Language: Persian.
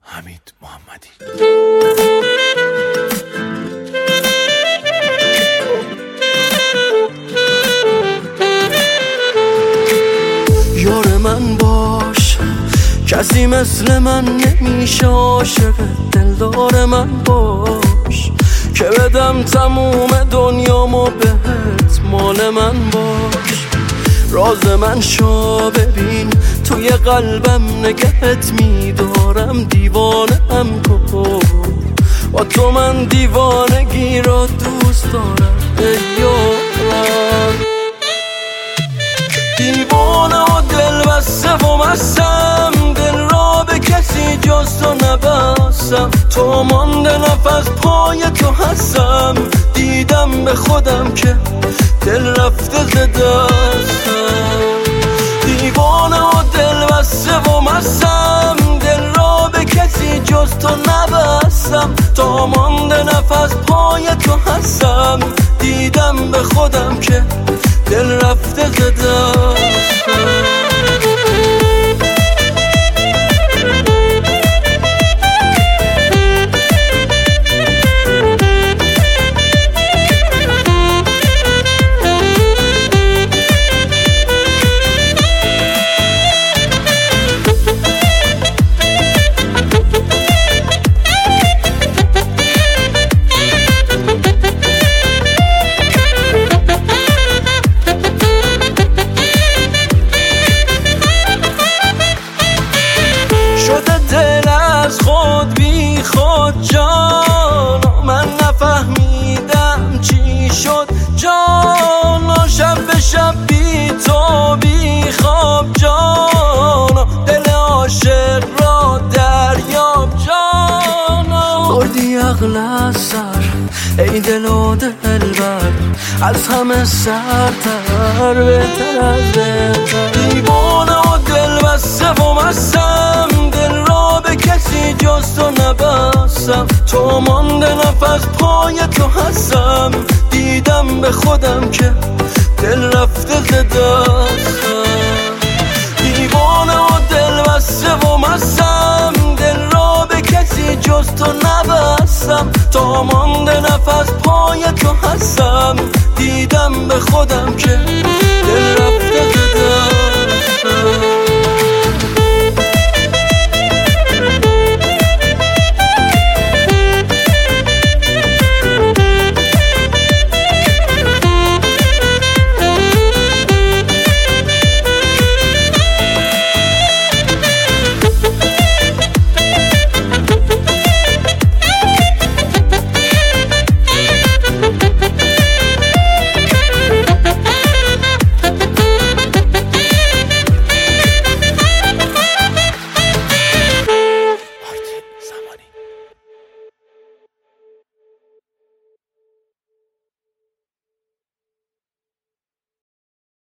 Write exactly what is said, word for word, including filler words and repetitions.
حمید محمدی. یار من باش، کسی مثل من نمیشه عاشق دلدار من باش، که بدم تموم دنیامو بهت، مال من باش. راز من شو ببین، توی قلبم نگهت میدارم، دیوانم کن با تو، من دیوانگی را دوست دارم. ای یارم دیوانه و دل بسته و مستم، دل را به کسی جز تو نبستم، تو مانده نفس پای تو هستم، دیدم به خودم که دل رفته ز دستم. دیوانه و دل بسته و مستم، دل را به کسی جز تو نبستم، تا مانده نفس پای تو هستم، دیدم به خودم که دل رفته ز دستم. خود بی خود جان، من نفهمیدم چی شد جان، شب به شب بی تو بی خواب جان، دل عاشق را دریاب جان. بردی عقل از سر ای دل و دلبر، از همه سرتر بهتر از بهتر. دیوانه و دل بسته و مستم، دل را به کسی جز تو نبستم، تو مانده نفس پای تو هستم، دیدم به خودم که دل رفته ز دستم. دیوانه و دل بسته و مستم، دل را به کسی جز تو نبستم، تا مانده نفس پای تو هستم، دیدم به خودم که دل رفته ز دستم.